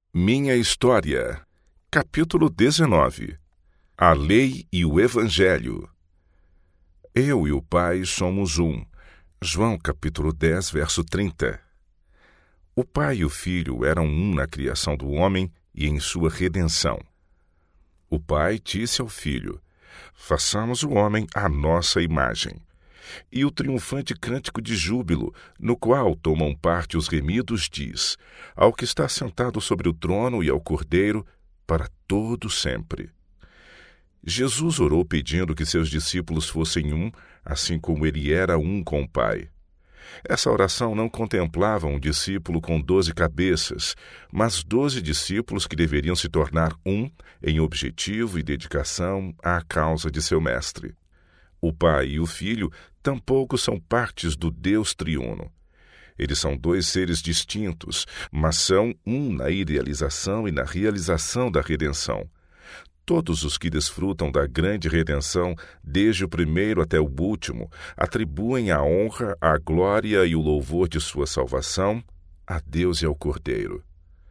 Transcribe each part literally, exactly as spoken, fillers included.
Minha História, capítulo dezenove. A Lei e o Evangelho. Eu e o Pai somos um. João capítulo dez, verso trinta. O Pai e o Filho eram um na criação do homem e em sua redenção. O Pai disse ao Filho: façamos o homem à nossa imagem. E o triunfante cântico de júbilo, no qual tomam parte os remidos, diz: ao que está sentado sobre o trono e ao Cordeiro, para todo sempre. Jesus orou pedindo que seus discípulos fossem um, assim como ele era um com o Pai. Essa oração não contemplava um discípulo com doze cabeças, mas doze discípulos que deveriam se tornar um em objetivo e dedicação à causa de seu mestre. O Pai e o Filho tampouco são partes do Deus triuno. Eles são dois seres distintos, mas são um na idealização e na realização da redenção. Todos os que desfrutam da grande redenção, desde o primeiro até o último, atribuem a honra, a glória e o louvor de sua salvação a Deus e ao Cordeiro.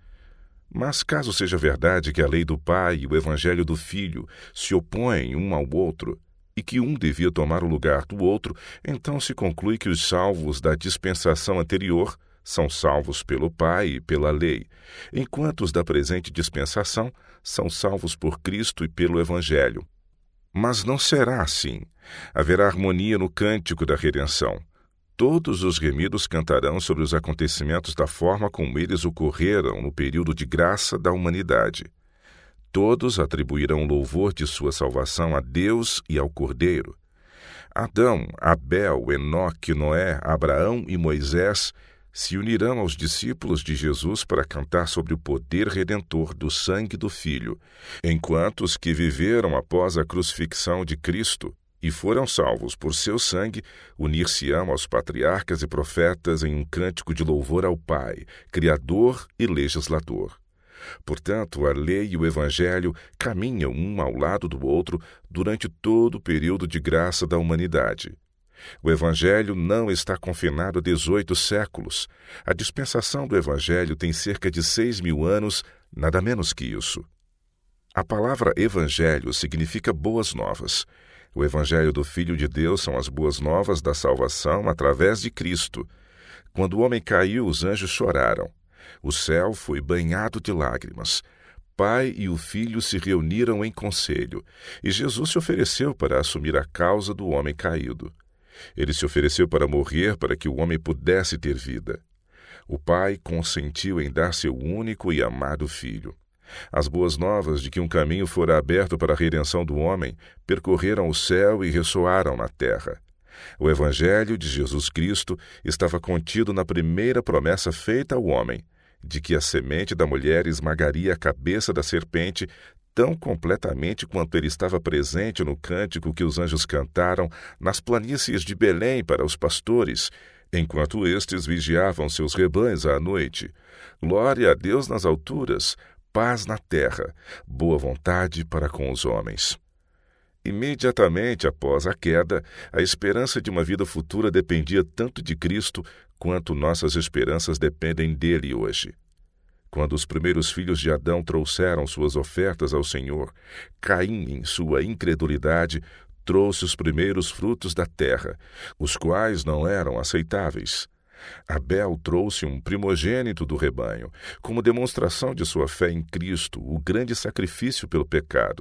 Mas caso seja verdade que a lei do Pai e o Evangelho do Filho se opõem um ao outro, e que um devia tomar o lugar do outro, então se conclui que os salvos da dispensação anterior são salvos pelo Pai e pela lei, enquanto os da presente dispensação são salvos por Cristo e pelo Evangelho. Mas não será assim. Haverá harmonia no cântico da redenção. Todos os remidos cantarão sobre os acontecimentos da forma como eles ocorreram no período de graça da humanidade. Todos atribuirão louvor de sua salvação a Deus e ao Cordeiro. Adão, Abel, Enoque, Noé, Abraão e Moisés se unirão aos discípulos de Jesus para cantar sobre o poder redentor do sangue do Filho, enquanto os que viveram após a crucifixão de Cristo e foram salvos por seu sangue unir-se-ão aos patriarcas e profetas em um cântico de louvor ao Pai, Criador e Legislador. Portanto, a lei e o Evangelho caminham um ao lado do outro durante todo o período de graça da humanidade. O Evangelho não está confinado a dezoito séculos. A dispensação do Evangelho tem cerca de seis mil anos, nada menos que isso. A palavra Evangelho significa boas novas. O Evangelho do Filho de Deus são as boas novas da salvação através de Cristo. Quando o homem caiu, os anjos choraram. O céu foi banhado de lágrimas. Pai e o Filho se reuniram em conselho, e Jesus se ofereceu para assumir a causa do homem caído. Ele se ofereceu para morrer para que o homem pudesse ter vida. O Pai consentiu em dar seu único e amado Filho. As boas novas de que um caminho fora aberto para a redenção do homem percorreram o céu e ressoaram na terra. O Evangelho de Jesus Cristo estava contido na primeira promessa feita ao homem, de que a semente da mulher esmagaria a cabeça da serpente tão completamente quanto ele estava presente no cântico que os anjos cantaram nas planícies de Belém para os pastores, enquanto estes vigiavam seus rebanhos à noite. Glória a Deus nas alturas, paz na terra, boa vontade para com os homens. Imediatamente após a queda, a esperança de uma vida futura dependia tanto de Cristo quanto nossas esperanças dependem dele hoje. Quando os primeiros filhos de Adão trouxeram suas ofertas ao Senhor, Caim, em sua incredulidade, trouxe os primeiros frutos da terra, os quais não eram aceitáveis. Abel trouxe um primogênito do rebanho, como demonstração de sua fé em Cristo, o grande sacrifício pelo pecado.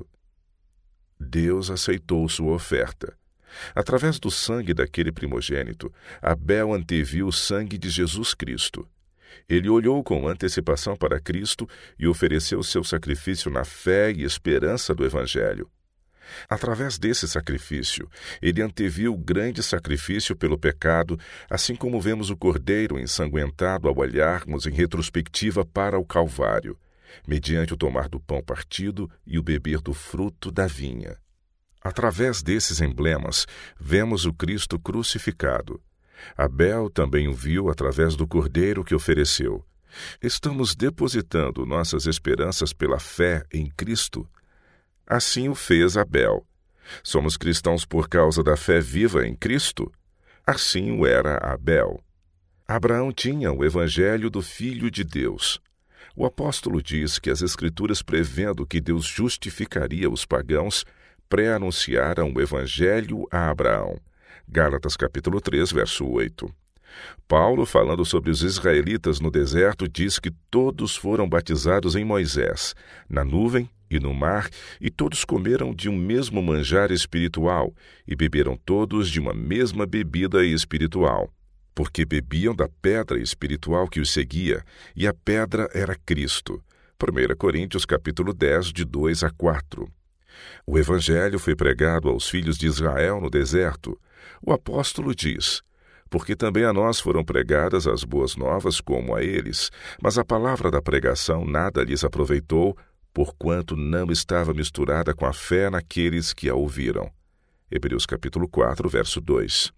Deus aceitou sua oferta. Através do sangue daquele primogênito, Abel anteviu o sangue de Jesus Cristo. Ele olhou com antecipação para Cristo e ofereceu seu sacrifício na fé e esperança do Evangelho. Através desse sacrifício, ele anteviu o grande sacrifício pelo pecado, assim como vemos o Cordeiro ensanguentado ao olharmos em retrospectiva para o Calvário, mediante o tomar do pão partido e o beber do fruto da vinha. Através desses emblemas, vemos o Cristo crucificado. Abel também o viu através do Cordeiro que ofereceu. Estamos depositando nossas esperanças pela fé em Cristo? Assim o fez Abel. Somos cristãos por causa da fé viva em Cristo? Assim o era Abel. Abraão tinha o Evangelho do Filho de Deus. O apóstolo diz que as Escrituras, prevendo que Deus justificaria os pagãos, pré-anunciaram o Evangelho a Abraão. Gálatas capítulo três, verso oito. Paulo, falando sobre os israelitas no deserto, diz que todos foram batizados em Moisés, na nuvem e no mar, e todos comeram de um mesmo manjar espiritual, e beberam todos de uma mesma bebida espiritual, porque bebiam da pedra espiritual que os seguia, e a pedra era Cristo. primeira Coríntios capítulo dez, de dois a quatro. O Evangelho foi pregado aos filhos de Israel no deserto. O apóstolo diz: porque também a nós foram pregadas as boas novas como a eles, mas a palavra da pregação nada lhes aproveitou, porquanto não estava misturada com a fé naqueles que a ouviram. Hebreus capítulo quatro, verso dois.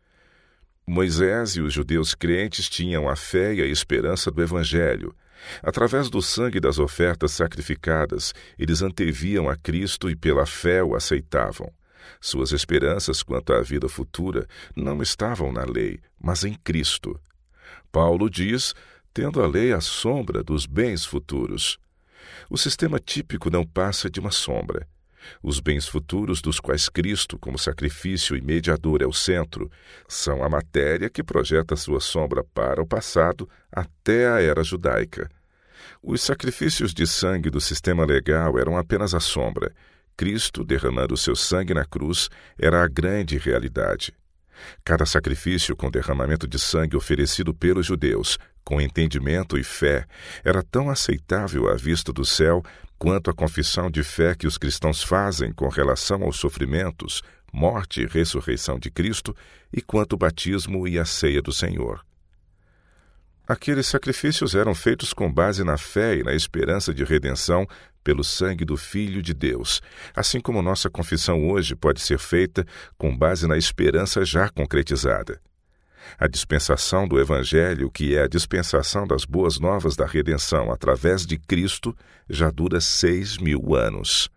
Moisés e os judeus crentes tinham a fé e a esperança do Evangelho. Através do sangue das ofertas sacrificadas, eles anteviam a Cristo e pela fé o aceitavam. Suas esperanças quanto à vida futura não estavam na lei, mas em Cristo. Paulo diz, tendo a lei a sombra dos bens futuros. O sistema típico não passa de uma sombra. Os bens futuros, dos quais Cristo, como sacrifício e mediador, é o centro, são a matéria que projeta sua sombra para o passado até a era judaica. Os sacrifícios de sangue do sistema legal eram apenas a sombra. Cristo, derramando seu sangue na cruz, era a grande realidade. Cada sacrifício com derramamento de sangue oferecido pelos judeus, com entendimento e fé, era tão aceitável à vista do céu quanto a confissão de fé que os cristãos fazem com relação aos sofrimentos, morte e ressurreição de Cristo, e quanto o batismo e a ceia do Senhor. Aqueles sacrifícios eram feitos com base na fé e na esperança de redenção pelo sangue do Filho de Deus, assim como nossa confissão hoje pode ser feita com base na esperança já concretizada. A dispensação do Evangelho, que é a dispensação das boas novas da redenção através de Cristo, já dura seis mil anos.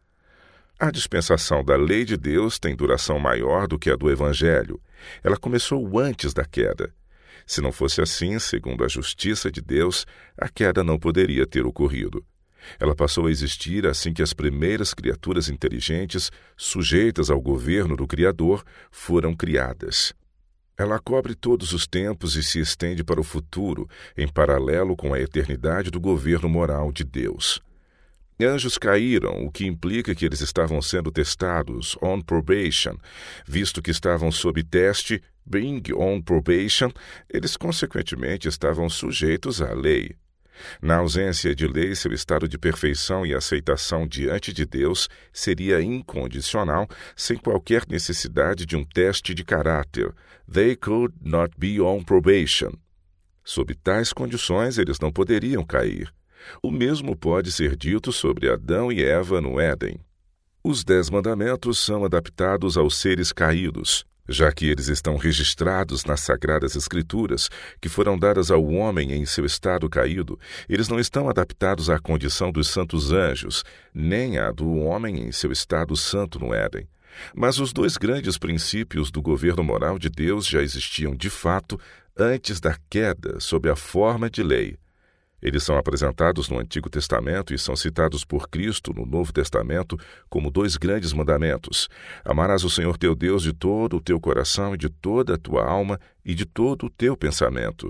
A dispensação da lei de Deus tem duração maior do que a do Evangelho. Ela começou antes da queda. Se não fosse assim, segundo a justiça de Deus, a queda não poderia ter ocorrido. Ela passou a existir assim que as primeiras criaturas inteligentes, sujeitas ao governo do Criador, foram criadas. Ela cobre todos os tempos e se estende para o futuro, em paralelo com a eternidade do governo moral de Deus. Anjos caíram, o que implica que eles estavam sendo testados, on probation, visto que estavam sob teste, being on probation, eles consequentemente estavam sujeitos à lei. Na ausência de lei, seu estado de perfeição e aceitação diante de Deus seria incondicional, sem qualquer necessidade de um teste de caráter. They could not be on probation. Sob tais condições, eles não poderiam cair. O mesmo pode ser dito sobre Adão e Eva no Éden. Os Dez Mandamentos são adaptados aos seres caídos, já que eles estão registrados nas Sagradas Escrituras, que foram dadas ao homem em seu estado caído. Eles não estão adaptados à condição dos santos anjos, nem à do homem em seu estado santo no Éden. Mas os dois grandes princípios do governo moral de Deus já existiam de fato antes da queda, sob a forma de lei. Eles são apresentados no Antigo Testamento e são citados por Cristo no Novo Testamento como dois grandes mandamentos. Amarás o Senhor teu Deus de todo o teu coração e de toda a tua alma e de todo o teu pensamento.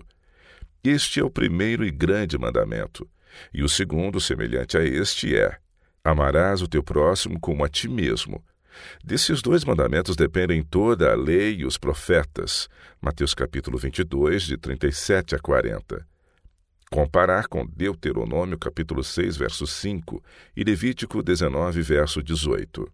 Este é o primeiro e grande mandamento. E o segundo, semelhante a este, é: amarás o teu próximo como a ti mesmo. Desses dois mandamentos dependem toda a lei e os profetas. Mateus capítulo vinte e dois, de trinta e sete a quarenta. Comparar com Deuteronômio capítulo seis, verso cinco e Levítico dezenove, verso dezoito.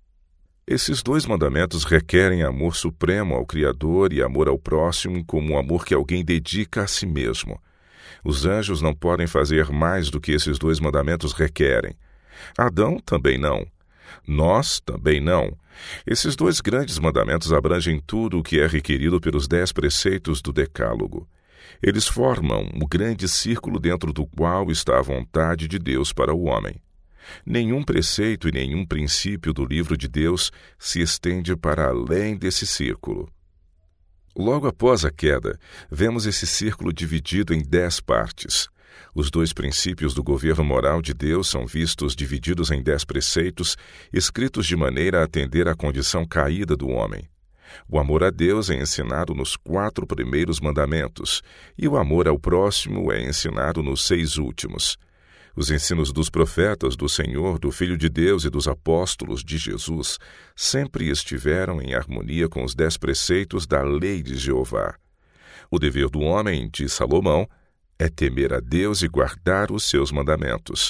Esses dois mandamentos requerem amor supremo ao Criador e amor ao próximo como um amor que alguém dedica a si mesmo. Os anjos não podem fazer mais do que esses dois mandamentos requerem. Adão também não. Nós também não. Esses dois grandes mandamentos abrangem tudo o que é requerido pelos dez preceitos do Decálogo. Eles formam o grande círculo dentro do qual está a vontade de Deus para o homem. Nenhum preceito e nenhum princípio do livro de Deus se estende para além desse círculo. Logo após a queda, vemos esse círculo dividido em dez partes. Os dois princípios do governo moral de Deus são vistos divididos em dez preceitos, escritos de maneira a atender à condição caída do homem. O amor a Deus é ensinado nos quatro primeiros mandamentos, e o amor ao próximo é ensinado nos seis últimos. Os ensinos dos profetas, do Senhor, do Filho de Deus e dos apóstolos de Jesus sempre estiveram em harmonia com os dez preceitos da lei de Jeová. O dever do homem, diz Salomão, é temer a Deus e guardar os seus mandamentos.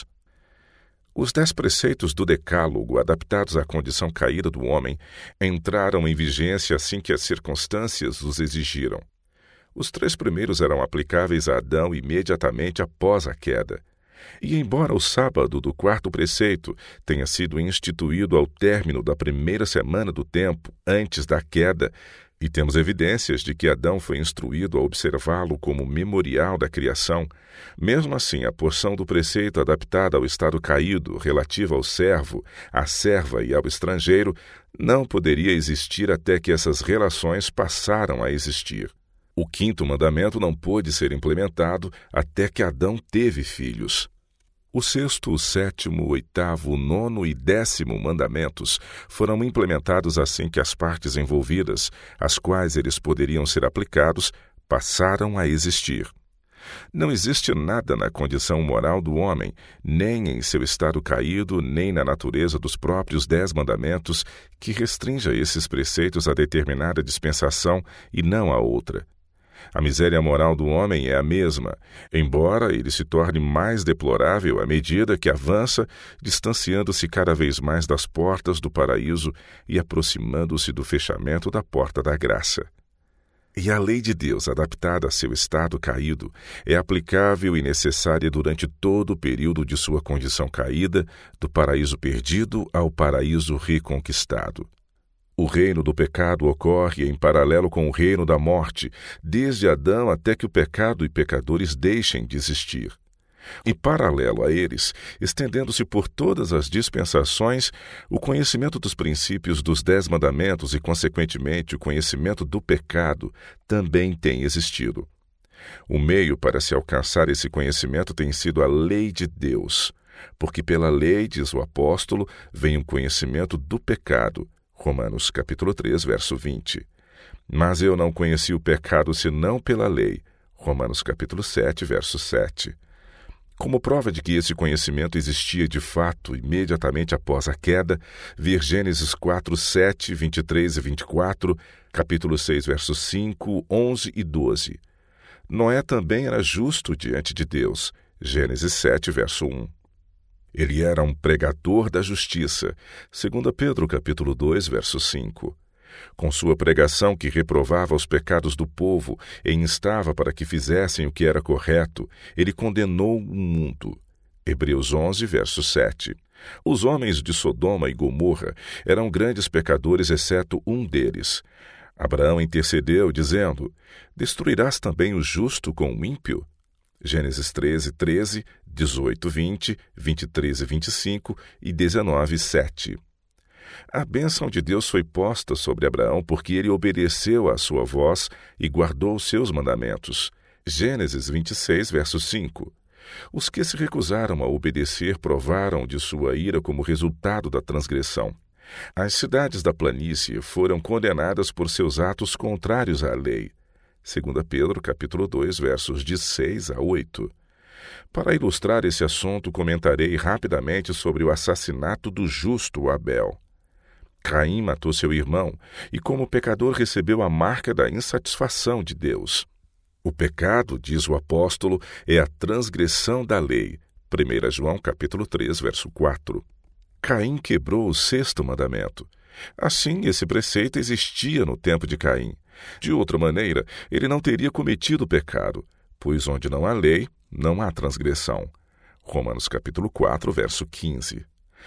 Os dez preceitos do Decálogo, adaptados à condição caída do homem, entraram em vigência assim que as circunstâncias os exigiram. Os três primeiros eram aplicáveis a Adão imediatamente após a queda. E embora o sábado do quarto preceito tenha sido instituído ao término da primeira semana do tempo, antes da queda, e temos evidências de que Adão foi instruído a observá-lo como memorial da criação, mesmo assim a porção do preceito adaptada ao estado caído, relativa ao servo, à serva e ao estrangeiro, não poderia existir até que essas relações passaram a existir. O quinto mandamento não pôde ser implementado até que Adão teve filhos. O sexto, o sétimo, o oitavo, o nono e décimo mandamentos foram implementados assim que as partes envolvidas, às quais eles poderiam ser aplicados, passaram a existir. Não existe nada na condição moral do homem, nem em seu estado caído, nem na natureza dos próprios dez mandamentos, que restrinja esses preceitos a determinada dispensação e não a outra. A miséria moral do homem é a mesma, embora ele se torne mais deplorável à medida que avança, distanciando-se cada vez mais das portas do paraíso e aproximando-se do fechamento da porta da graça. E a lei de Deus, adaptada a seu estado caído, é aplicável e necessária durante todo o período de sua condição caída, do paraíso perdido ao paraíso reconquistado. O reino do pecado ocorre em paralelo com o reino da morte, desde Adão até que o pecado e pecadores deixem de existir. E paralelo a eles, estendendo-se por todas as dispensações, o conhecimento dos princípios dos dez mandamentos e, consequentemente, o conhecimento do pecado também tem existido. O meio para se alcançar esse conhecimento tem sido a lei de Deus, porque pela lei, diz o apóstolo, vem o conhecimento do pecado. Romanos capítulo três, verso vinte. Mas eu não conheci o pecado senão pela lei. Romanos capítulo sete, verso sete. Como prova de que esse conhecimento existia de fato imediatamente após a queda, ver Gênesis quatro, sete, vinte e três e vinte e quatro, capítulo seis, versos cinco, onze e doze. Noé também era justo diante de Deus. Gênesis sete, verso um. Ele era um pregador da justiça, segundo Pedro capítulo dois, verso cinco. Com sua pregação que reprovava os pecados do povo e instava para que fizessem o que era correto, ele condenou o mundo. Hebreus onze, verso sete. Os homens de Sodoma e Gomorra eram grandes pecadores, exceto um deles. Abraão intercedeu, dizendo: destruirás também o justo com o ímpio? Gênesis treze, treze, dezoito, vinte, vinte e três e vinte e cinco e dezenove, sete. A bênção de Deus foi posta sobre Abraão porque ele obedeceu à sua voz e guardou os seus mandamentos. Gênesis vinte e seis, verso cinco. Os que se recusaram a obedecer provaram de sua ira como resultado da transgressão. As cidades da planície foram condenadas por seus atos contrários à lei. segundo Pedro, capítulo dois, versos de seis a oito. Para ilustrar esse assunto, comentarei rapidamente sobre o assassinato do justo Abel. Caim matou seu irmão e, como pecador, recebeu a marca da insatisfação de Deus. O pecado, diz o apóstolo, é a transgressão da lei. primeiro João, capítulo três, verso quatro. Caim quebrou o sexto mandamento. Assim, esse preceito existia no tempo de Caim. De outra maneira, ele não teria cometido o pecado, pois onde não há lei, não há transgressão. Romanos capítulo quatro, verso quinze.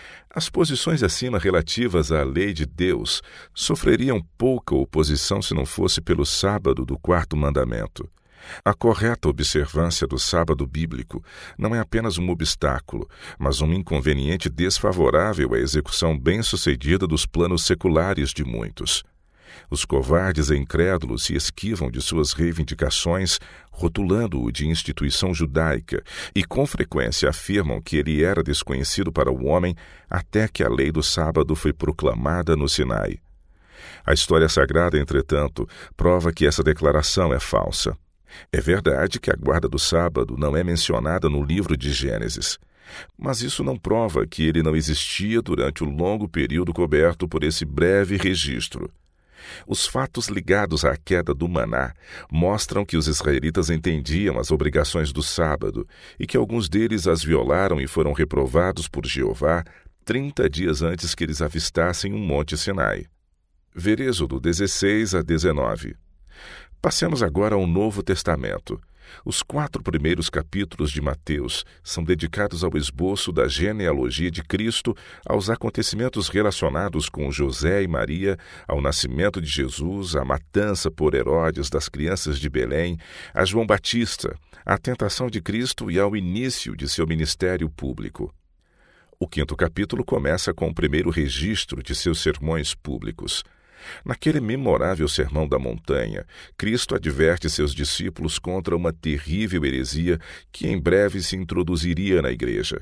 As posições acima relativas à lei de Deus sofreriam pouca oposição se não fosse pelo sábado do quarto mandamento. A correta observância do sábado bíblico não é apenas um obstáculo, mas um inconveniente desfavorável à execução bem-sucedida dos planos seculares de muitos. Os covardes e incrédulos se esquivam de suas reivindicações, rotulando-o de instituição judaica, e com frequência afirmam que ele era desconhecido para o homem até que a lei do sábado foi proclamada no Sinai. A história sagrada, entretanto, prova que essa declaração é falsa. É verdade que a guarda do sábado não é mencionada no livro de Gênesis, mas isso não prova que ele não existia durante o longo período coberto por esse breve registro. Os fatos ligados à queda do maná mostram que os israelitas entendiam as obrigações do sábado e que alguns deles as violaram e foram reprovados por Jeová trinta dias antes que eles avistassem um monte Sinai. Ver Êxodo dezesseis a dezenove. Passemos agora ao Novo Testamento. Os quatro primeiros capítulos de Mateus são dedicados ao esboço da genealogia de Cristo, aos acontecimentos relacionados com José e Maria, ao nascimento de Jesus, à matança por Herodes das crianças de Belém, a João Batista, à tentação de Cristo e ao início de seu ministério público. O quinto capítulo começa com o primeiro registro de seus sermões públicos. Naquele memorável Sermão da Montanha, Cristo adverte seus discípulos contra uma terrível heresia que em breve se introduziria na igreja.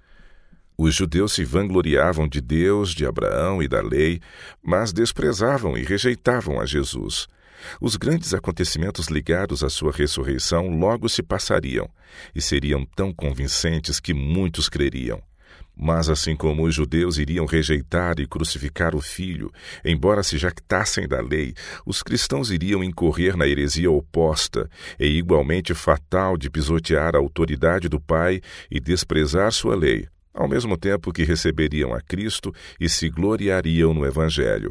Os judeus se vangloriavam de Deus, de Abraão e da lei, mas desprezavam e rejeitavam a Jesus. Os grandes acontecimentos ligados à sua ressurreição logo se passariam, e seriam tão convincentes que muitos creriam. Mas assim como os judeus iriam rejeitar e crucificar o Filho, embora se jactassem da lei, os cristãos iriam incorrer na heresia oposta e igualmente fatal de pisotear a autoridade do Pai e desprezar sua lei, ao mesmo tempo que receberiam a Cristo e se gloriariam no Evangelho.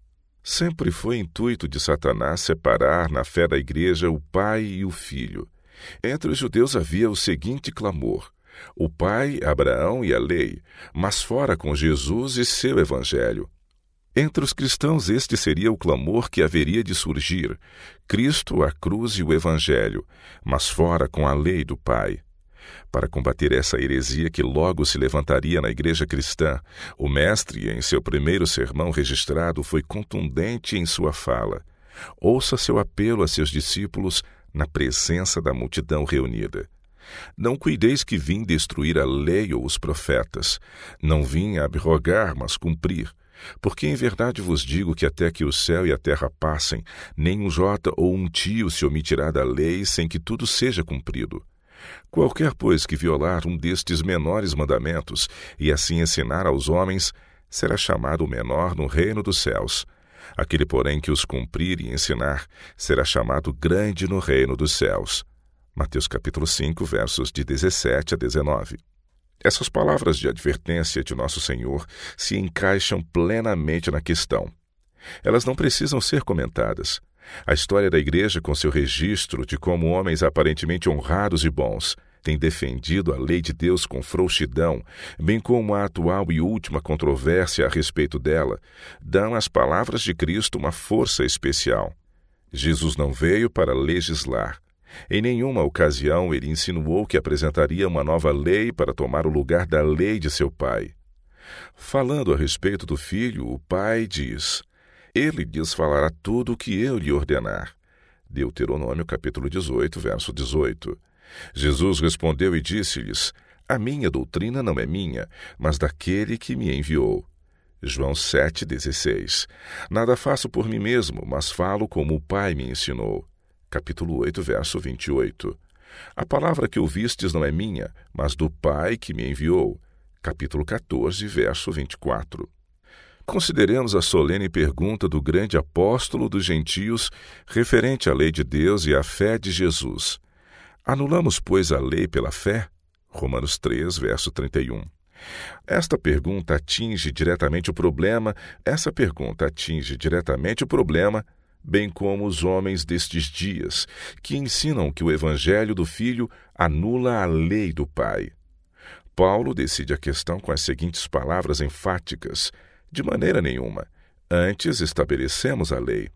Sempre foi intuito de Satanás separar na fé da Igreja o Pai e o Filho. Entre os judeus havia o seguinte clamor: o Pai, Abraão e a lei, mas fora com Jesus e seu Evangelho. Entre os cristãos este seria o clamor que haveria de surgir: Cristo, a cruz e o Evangelho, mas fora com a lei do Pai. Para combater essa heresia que logo se levantaria na igreja cristã, o Mestre, em seu primeiro sermão registrado, foi contundente em sua fala. Ouça seu apelo a seus discípulos na presença da multidão reunida. Não cuideis que vim destruir a lei ou os profetas. Não vim abrogar, mas cumprir. Porque em verdade vos digo que até que o céu e a terra passem, nem um jota ou um tio se omitirá da lei sem que tudo seja cumprido. Qualquer, pois, que violar um destes menores mandamentos e assim ensinar aos homens, será chamado menor no reino dos céus. Aquele, porém, que os cumprir e ensinar, será chamado grande no reino dos céus. Mateus capítulo cinco, versos de dezessete a dezenove. Essas palavras de advertência de Nosso Senhor se encaixam plenamente na questão. Elas não precisam ser comentadas. A história da Igreja, com seu registro de como homens aparentemente honrados e bons têm defendido a lei de Deus com frouxidão, bem como a atual e última controvérsia a respeito dela, dão às palavras de Cristo uma força especial. Jesus não veio para legislar. Em nenhuma ocasião ele insinuou que apresentaria uma nova lei para tomar o lugar da lei de seu Pai. Falando a respeito do Filho, o Pai diz: Ele lhes falará tudo o que eu lhe ordenar. Deuteronômio capítulo dezoito, verso dezoito. Jesus respondeu e disse-lhes: A minha doutrina não é minha, mas daquele que me enviou. João sete, dezesseis. Nada faço por mim mesmo, mas falo como o Pai me ensinou. Capítulo oito, verso vinte e oito. A palavra que ouvistes não é minha, mas do Pai que me enviou. Capítulo quatorze, verso vinte e quatro. Consideremos a solene pergunta do grande apóstolo dos gentios referente à lei de Deus e à fé de Jesus. Anulamos, pois, a lei pela fé? Romanos três, verso trinta e um. Esta pergunta atinge diretamente o problema, essa pergunta atinge diretamente o problema, bem como os homens destes dias, que ensinam que o Evangelho do Filho anula a lei do Pai. Paulo decide a questão com as seguintes palavras enfáticas: de maneira nenhuma, antes estabelecemos a lei.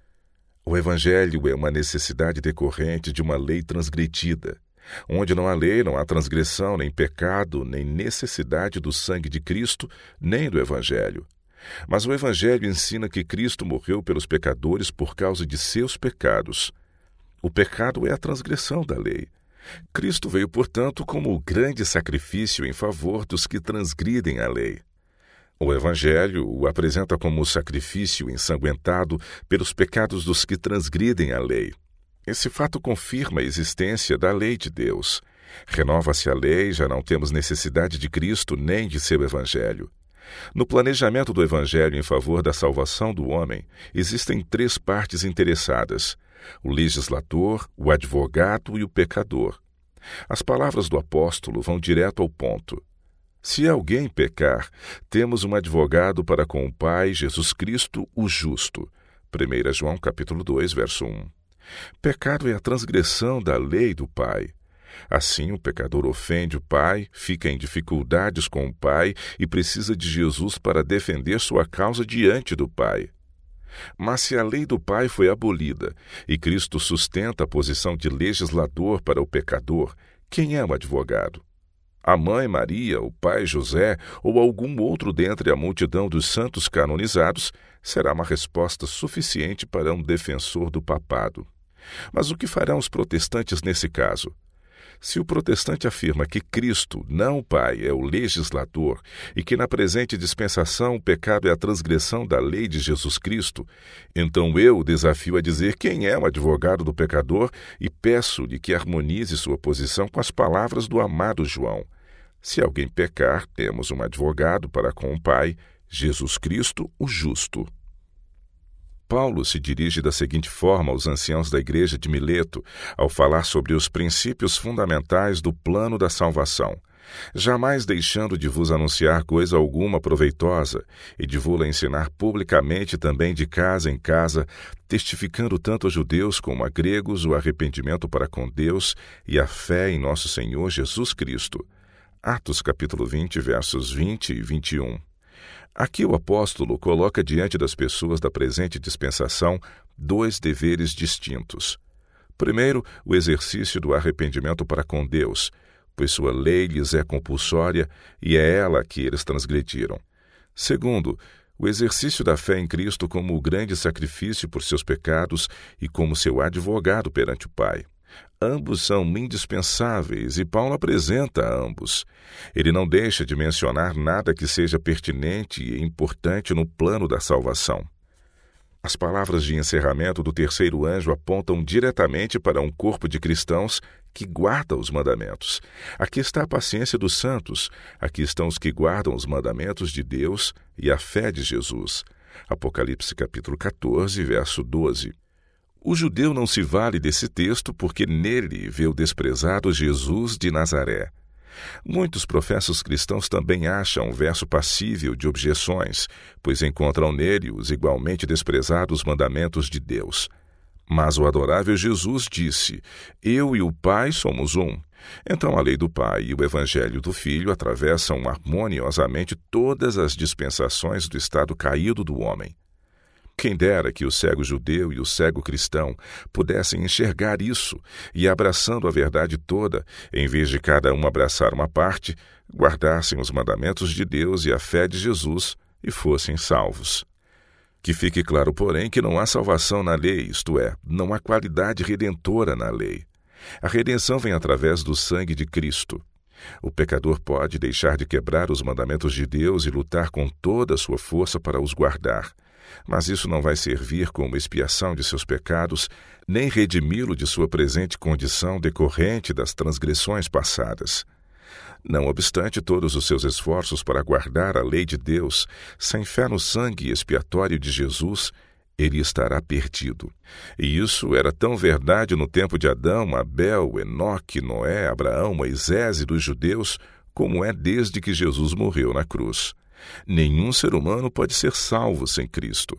O Evangelho é uma necessidade decorrente de uma lei transgredida. Onde não há lei, não há transgressão, nem pecado, nem necessidade do sangue de Cristo, nem do Evangelho. Mas o Evangelho ensina que Cristo morreu pelos pecadores por causa de seus pecados. O pecado é a transgressão da lei. Cristo veio, portanto, como o grande sacrifício em favor dos que transgridem a lei. O Evangelho o apresenta como o sacrifício ensanguentado pelos pecados dos que transgridem a lei. Esse fato confirma a existência da lei de Deus. Renova-se a lei, já não temos necessidade de Cristo nem de seu Evangelho. No planejamento do Evangelho em favor da salvação do homem, existem três partes interessadas: o legislador, o advogado e o pecador. As palavras do apóstolo vão direto ao ponto. Se alguém pecar, temos um advogado para com o Pai, Jesus Cristo, o justo. primeira João capítulo dois, verso um. Pecado é a transgressão da lei do Pai. Assim, o pecador ofende o Pai, fica em dificuldades com o Pai e precisa de Jesus para defender sua causa diante do Pai. Mas se a lei do Pai foi abolida e Cristo sustenta a posição de legislador para o pecador, quem é o advogado? A mãe Maria, o pai José ou algum outro dentre a multidão dos santos canonizados será uma resposta suficiente para um defensor do papado. Mas o que farão os protestantes nesse caso? Se o protestante afirma que Cristo, não o Pai, é o legislador e que na presente dispensação o pecado é a transgressão da lei de Jesus Cristo, então eu o desafio a dizer quem é o advogado do pecador e peço-lhe que harmonize sua posição com as palavras do amado João. Se alguém pecar, temos um advogado para com o Pai, Jesus Cristo, o justo. Paulo se dirige da seguinte forma aos anciãos da igreja de Mileto, ao falar sobre os princípios fundamentais do plano da salvação, jamais deixando de vos anunciar coisa alguma proveitosa, e de vô-la ensinar publicamente também de casa em casa, testificando tanto a judeus como a gregos o arrependimento para com Deus e a fé em nosso Senhor Jesus Cristo. Atos capítulo vinte, versos vinte e vinte e um. Aqui o apóstolo coloca diante das pessoas da presente dispensação dois deveres distintos. Primeiro, o exercício do arrependimento para com Deus, pois sua lei lhes é compulsória e é ela que eles transgrediram. Segundo, o exercício da fé em Cristo como o grande sacrifício por seus pecados e como seu advogado perante o Pai. Ambos são indispensáveis e Paulo apresenta a ambos. Ele não deixa de mencionar nada que seja pertinente e importante no plano da salvação. As palavras de encerramento do terceiro anjo apontam diretamente para um corpo de cristãos que guarda os mandamentos. Aqui está a paciência dos santos, aqui estão os que guardam os mandamentos de Deus e a fé de Jesus. Apocalipse capítulo quatorze, verso doze. O judeu não se vale desse texto porque nele vê o desprezado Jesus de Nazaré. Muitos professos cristãos também acham o verso passível de objeções, pois encontram nele os igualmente desprezados mandamentos de Deus. Mas o adorável Jesus disse: Eu e o Pai somos um. Então a lei do Pai e o Evangelho do Filho atravessam harmoniosamente todas as dispensações do estado caído do homem. Quem dera que o cego judeu e o cego cristão pudessem enxergar isso e, abraçando a verdade toda, em vez de cada um abraçar uma parte, guardassem os mandamentos de Deus e a fé de Jesus e fossem salvos. Que fique claro, porém, que não há salvação na lei, isto é, não há qualidade redentora na lei. A redenção vem através do sangue de Cristo. O pecador pode deixar de quebrar os mandamentos de Deus e lutar com toda a sua força para os guardar. Mas isso não vai servir como expiação de seus pecados, nem redimi-lo de sua presente condição decorrente das transgressões passadas. Não obstante todos os seus esforços para guardar a lei de Deus, sem fé no sangue expiatório de Jesus, ele estará perdido. E isso era tão verdade no tempo de Adão, Abel, Enoque, Noé, Abraão, Moisés e dos judeus, como é desde que Jesus morreu na cruz. Nenhum ser humano pode ser salvo sem Cristo.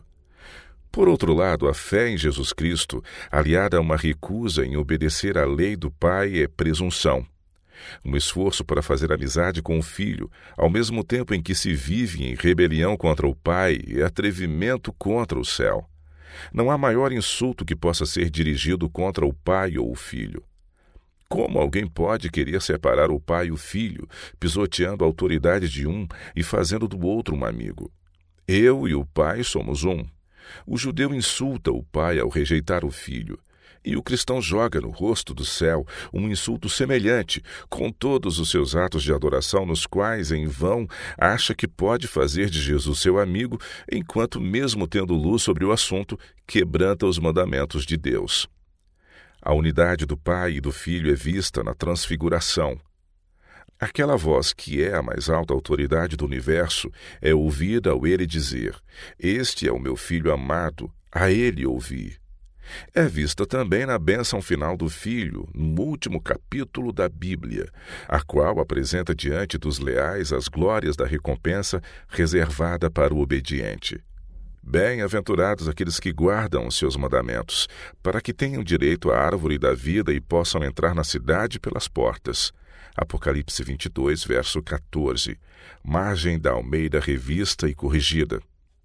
Por outro lado, a fé em Jesus Cristo, aliada a uma recusa em obedecer à lei do Pai, é presunção. Um esforço para fazer amizade com o Filho, ao mesmo tempo em que se vive em rebelião contra o Pai, é atrevimento contra o céu. Não há maior insulto que possa ser dirigido contra o Pai ou o Filho. Como alguém pode querer separar o pai e o filho, pisoteando a autoridade de um e fazendo do outro um amigo? Eu e o Pai somos um. O judeu insulta o pai ao rejeitar o filho, e o cristão joga no rosto do céu um insulto semelhante, com todos os seus atos de adoração nos quais, em vão, acha que pode fazer de Jesus seu amigo, enquanto, mesmo tendo luz sobre o assunto, quebranta os mandamentos de Deus. A unidade do Pai e do Filho é vista na transfiguração. Aquela voz que é a mais alta autoridade do universo é ouvida ao ele dizer: "Este é o meu filho amado, a ele ouvi." É vista também na bênção final do Filho, no último capítulo da Bíblia, a qual apresenta diante dos leais as glórias da recompensa reservada para o obediente. Bem-aventurados aqueles que guardam os seus mandamentos, para que tenham direito à árvore da vida e possam entrar na cidade pelas portas. Apocalipse vinte e dois, verso quatorze, margem da Almeida Revista e Corrigida.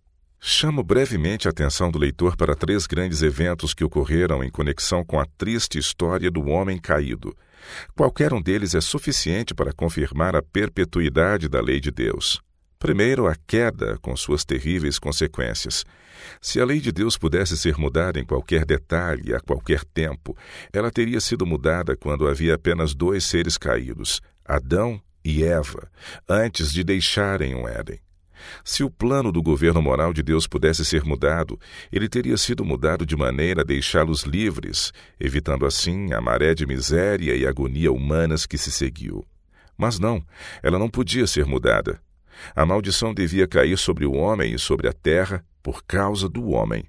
Chamo brevemente a atenção do leitor para três grandes eventos que ocorreram em conexão com a triste história do homem caído. Qualquer um deles é suficiente para confirmar a perpetuidade da lei de Deus. Primeiro, a queda, com suas terríveis consequências. Se a lei de Deus pudesse ser mudada em qualquer detalhe, a qualquer tempo, ela teria sido mudada quando havia apenas dois seres caídos, Adão e Eva, antes de deixarem o Éden. Se o plano do governo moral de Deus pudesse ser mudado, ele teria sido mudado de maneira a deixá-los livres, evitando assim a maré de miséria e agonia humanas que se seguiu. Mas não, ela não podia ser mudada. A maldição devia cair sobre o homem e sobre a terra por causa do homem.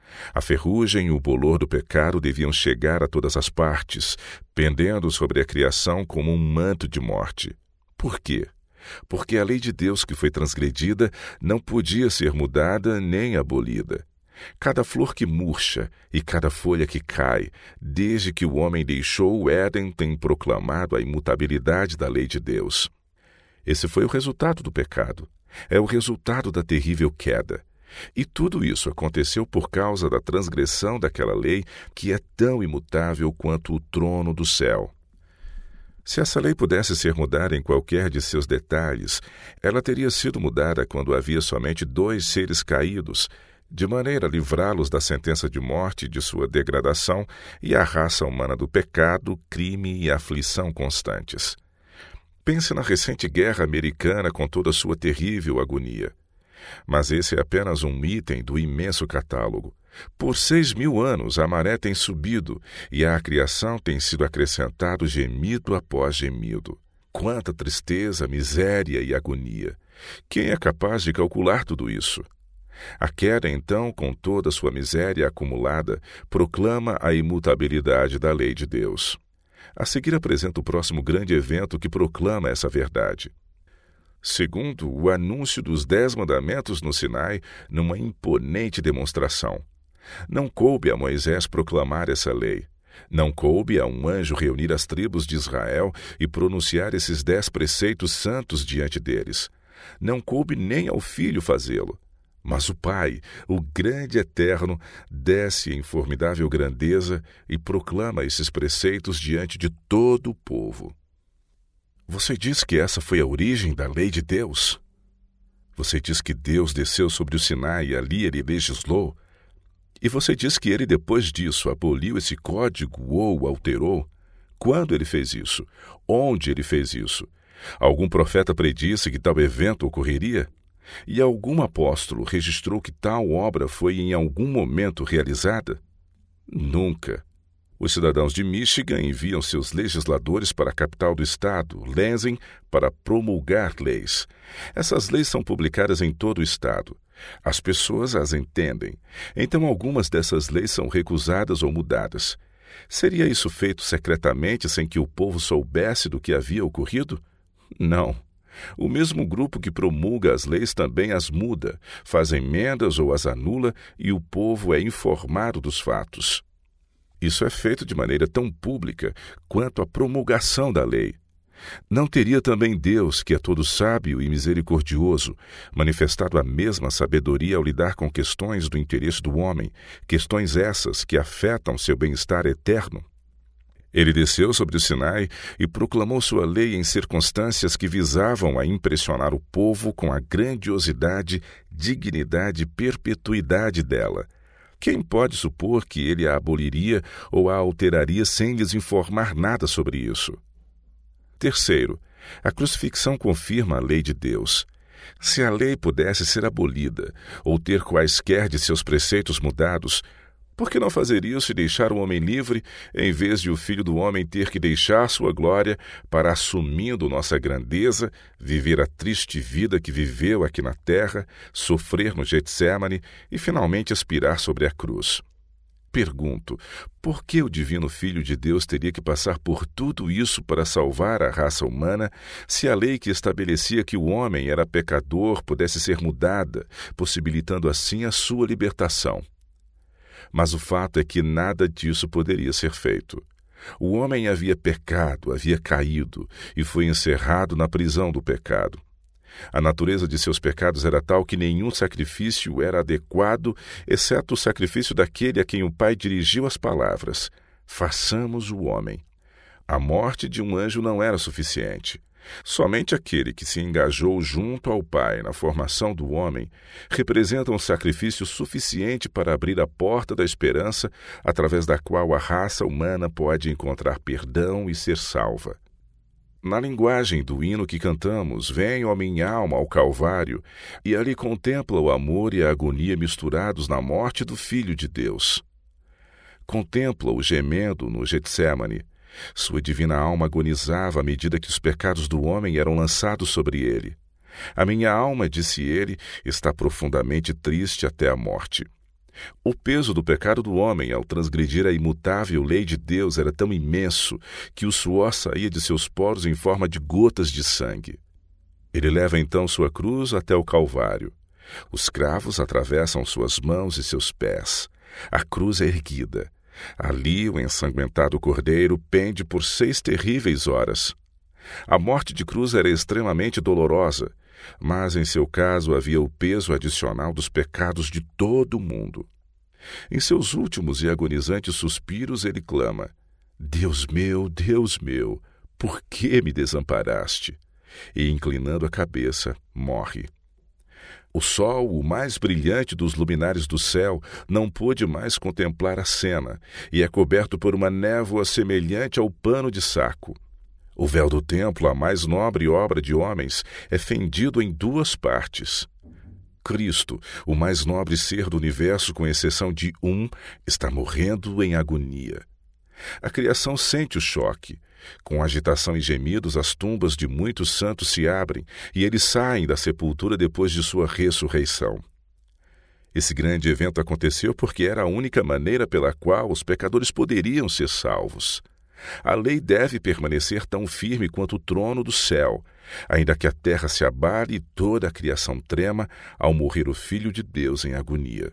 A ferrugem e o bolor do pecado deviam chegar a todas as partes, pendendo sobre a criação como um manto de morte. Por quê? Porque a lei de Deus que foi transgredida não podia ser mudada nem abolida. Cada flor que murcha e cada folha que cai, desde que o homem deixou o Éden, tem proclamado a imutabilidade da lei de Deus. Esse foi o resultado do pecado. É o resultado da terrível queda. E tudo isso aconteceu por causa da transgressão daquela lei que é tão imutável quanto o trono do céu. Se essa lei pudesse ser mudada em qualquer de seus detalhes, ela teria sido mudada quando havia somente dois seres caídos, de maneira a livrá-los da sentença de morte e de sua degradação e a raça humana do pecado, crime e aflição constantes. Pense na recente guerra americana com toda a sua terrível agonia. Mas esse é apenas um item do imenso catálogo. Por seis mil anos a maré tem subido e à criação tem sido acrescentado gemido após gemido. Quanta tristeza, miséria e agonia! Quem é capaz de calcular tudo isso? A queda, então, com toda a sua miséria acumulada, proclama a imutabilidade da lei de Deus. A seguir apresenta o próximo grande evento que proclama essa verdade. Segundo, o anúncio dos Dez Mandamentos no Sinai numa imponente demonstração. Não coube a Moisés proclamar essa lei. Não coube a um anjo reunir as tribos de Israel e pronunciar esses dez preceitos santos diante deles. Não coube nem ao Filho fazê-lo. Mas o Pai, o grande Eterno, desce em formidável grandeza e proclama esses preceitos diante de todo o povo. Você diz que essa foi a origem da lei de Deus? Você diz que Deus desceu sobre o Sinai e ali ele legislou? E você diz que ele, depois disso, aboliu esse código ou o alterou? Quando ele fez isso? Onde ele fez isso? Algum profeta predisse que tal evento ocorreria? E algum apóstolo registrou que tal obra foi em algum momento realizada? Nunca. Os cidadãos de Michigan enviam seus legisladores para a capital do estado, Lansing, para promulgar leis. Essas leis são publicadas em todo o estado. As pessoas as entendem. Então algumas dessas leis são recusadas ou mudadas. Seria isso feito secretamente sem que o povo soubesse do que havia ocorrido? Não. O mesmo grupo que promulga as leis também as muda, faz emendas ou as anula e o povo é informado dos fatos. Isso é feito de maneira tão pública quanto a promulgação da lei. Não teria também Deus, que é todo sábio e misericordioso, manifestado a mesma sabedoria ao lidar com questões do interesse do homem, questões essas que afetam seu bem-estar eterno? Ele desceu sobre o Sinai e proclamou sua lei em circunstâncias que visavam a impressionar o povo com a grandiosidade, dignidade e perpetuidade dela. Quem pode supor que ele a aboliria ou a alteraria sem lhes informar nada sobre isso? Terceiro, a crucifixão confirma a lei de Deus. Se a lei pudesse ser abolida ou ter quaisquer de seus preceitos mudados, por que não fazer isso e deixar o homem livre, em vez de o Filho do Homem ter que deixar sua glória para, assumindo nossa grandeza, viver a triste vida que viveu aqui na terra, sofrer no Getsêmani e finalmente expirar sobre a cruz? Pergunto, por que o divino Filho de Deus teria que passar por tudo isso para salvar a raça humana, se a lei que estabelecia que o homem era pecador pudesse ser mudada, possibilitando assim a sua libertação? Mas o fato é que nada disso poderia ser feito. O homem havia pecado, havia caído e foi encerrado na prisão do pecado. A natureza de seus pecados era tal que nenhum sacrifício era adequado, exceto o sacrifício daquele a quem o Pai dirigiu as palavras: façamos o homem. A morte de um anjo não era suficiente. Somente aquele que se engajou junto ao Pai na formação do homem representa um sacrifício suficiente para abrir a porta da esperança através da qual a raça humana pode encontrar perdão e ser salva. Na linguagem do hino que cantamos, vem, ó minha alma, ao Calvário, e ali contempla o amor e a agonia misturados na morte do Filho de Deus. Contempla-o gemendo no Getsêmani. Sua divina alma agonizava à medida que os pecados do homem eram lançados sobre ele. A minha alma, disse ele, está profundamente triste até a morte. O peso do pecado do homem ao transgredir a imutável lei de Deus era tão imenso que o suor saía de seus poros em forma de gotas de sangue. Ele leva então sua cruz até o Calvário. Os cravos atravessam suas mãos e seus pés. A cruz é erguida. Ali o ensanguentado cordeiro pende por seis terríveis horas. A morte de cruz era extremamente dolorosa, mas em seu caso havia o peso adicional dos pecados de todo o mundo. Em seus últimos e agonizantes suspiros ele clama: Deus meu, Deus meu, por que me desamparaste? E, inclinando a cabeça, morre. O sol, o mais brilhante dos luminares do céu, não pôde mais contemplar a cena e é coberto por uma névoa semelhante ao pano de saco. O véu do templo, a mais nobre obra de homens, é fendido em duas partes. Cristo, o mais nobre ser do universo, com exceção de um, está morrendo em agonia. A criação sente o choque. Com agitação e gemidos, as tumbas de muitos santos se abrem e eles saem da sepultura depois de sua ressurreição. Esse grande evento aconteceu porque era a única maneira pela qual os pecadores poderiam ser salvos. A lei deve permanecer tão firme quanto o trono do céu, ainda que a terra se abale e toda a criação trema ao morrer o Filho de Deus em agonia.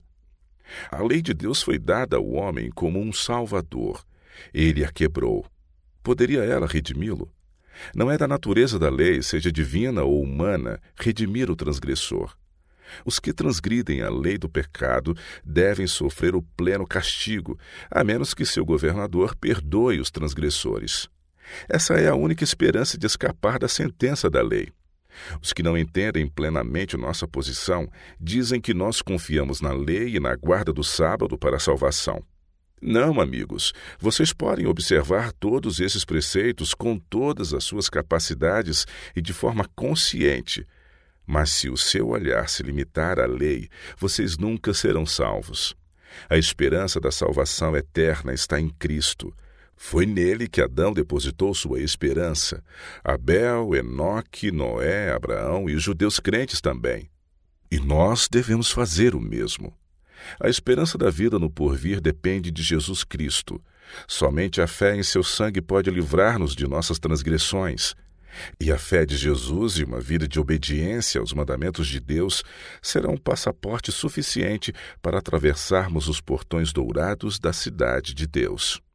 A lei de Deus foi dada ao homem como um salvador. Ele a quebrou. Poderia ela redimi-lo? Não é da natureza da lei, seja divina ou humana, redimir o transgressor. Os que transgridem a lei do pecado devem sofrer o pleno castigo, a menos que seu governador perdoe os transgressores. Essa é a única esperança de escapar da sentença da lei. Os que não entendem plenamente nossa posição dizem que nós confiamos na lei e na guarda do sábado para a salvação. Não, amigos, vocês podem observar todos esses preceitos com todas as suas capacidades e de forma consciente, mas se o seu olhar se limitar à lei, vocês nunca serão salvos. A esperança da salvação eterna está em Cristo. Foi nele que Adão depositou sua esperança. Abel, Enoque, Noé, Abraão e os judeus crentes também. E nós devemos fazer o mesmo. A esperança da vida no porvir depende de Jesus Cristo. Somente a fé em seu sangue pode livrar-nos de nossas transgressões. E a fé de Jesus e uma vida de obediência aos mandamentos de Deus serão um passaporte suficiente para atravessarmos os portões dourados da cidade de Deus.